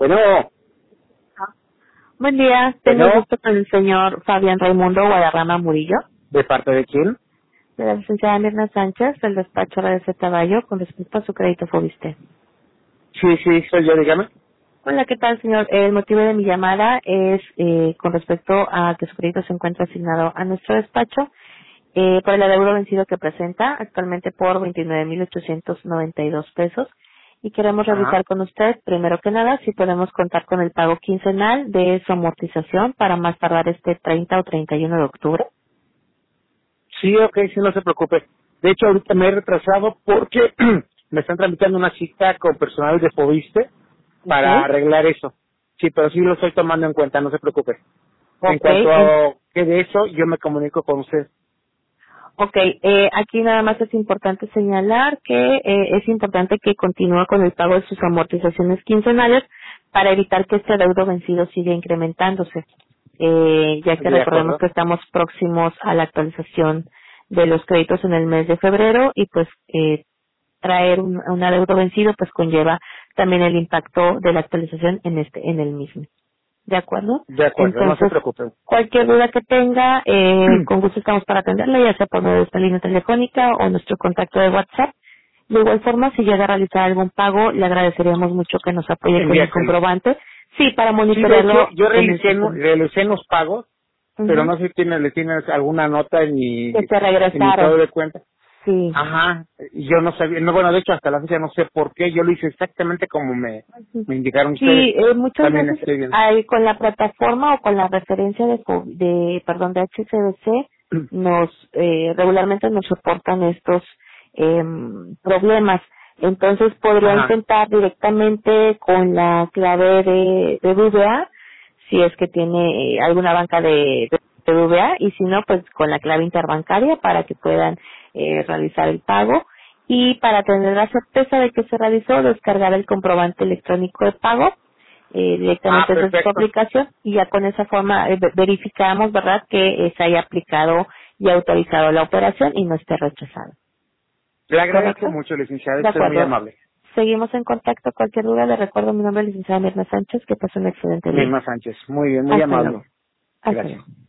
Bueno, Buen día, tengo el bueno, gusto con el señor Fabián Raimundo Guadarrama Murillo, ¿de parte de quién? de la licenciada Mirna Sánchez, del despacho de Caballo, con respecto a su crédito Fobiste. Sí, soy yo, dígame. Hola, ¿qué tal, señor? El motivo de mi llamada es con respecto a que su crédito se encuentra asignado a nuestro despacho por el adeudo vencido que presenta actualmente por 29,892 pesos. Y queremos Ajá. revisar con usted, primero que nada, si podemos contar con el pago quincenal de su amortización para más tardar este 30 o 31 de octubre. Sí, ok, sí, no se preocupe. De hecho, ahorita me he retrasado porque me están tramitando una cita con personal de Fobiste Ok, para arreglar eso. Sí, pero sí lo estoy tomando en cuenta, no se preocupe. En ok, cuanto a que de eso, yo me comunico con usted. ok. Aquí nada más es importante señalar que es importante que continúe con el pago de sus amortizaciones quincenales para evitar que este adeudo vencido siga incrementándose, ya que ¿De recordemos acuerdo? que estamos próximos a la actualización de los créditos en el mes de febrero y pues traer un adeudo vencido pues conlleva también el impacto de la actualización en el mismo. ¿De acuerdo? De acuerdo, no se Entonces, preocupe. cualquier duda que tenga, con gusto estamos para atenderla, ya sea por medio de esta línea telefónica o nuestro contacto de WhatsApp. De igual forma, si llega a realizar algún pago, le agradeceríamos mucho que nos apoye con el Envíaselo. comprobante. Sí, para Sí, de hecho, monitorearlo yo en el sistema. realicé unos pagos, pero Ujú. no sé si le tienes alguna nota Que se en mi estado regresaron. de cuenta. Sí. Ajá, y yo no sabía, no, bueno, de hecho hasta la fecha no sé por qué, yo lo hice exactamente como Ujú. me indicaron ustedes. Sí, muchas También veces estoy bien. hay, con la plataforma o con la referencia de HCBC nos regularmente nos soportan estos problemas. Entonces podría Ajá. intentar directamente con la clave de BBVA, si es que tiene alguna banca de BBVA, y si no, pues con la clave interbancaria para que puedan realizar el pago. Y para tener la certeza de que se realizó, descargar el comprobante electrónico de pago Ah, directamente desde su perfecto. aplicación, y ya con esa forma verificamos, ¿verdad?, que se haya aplicado y autorizado la operación y no esté rechazado. Le agradezco ¿Correcto? mucho, licenciada, De usted es muy acuerdo. amable. Seguimos en contacto. Cualquier duda, le recuerdo mi nombre es licenciada Mirna Sánchez. Que pase un excelente día. Mirna Sánchez, muy bien, muy Hasta luego. amable. Hasta Gracias. luego.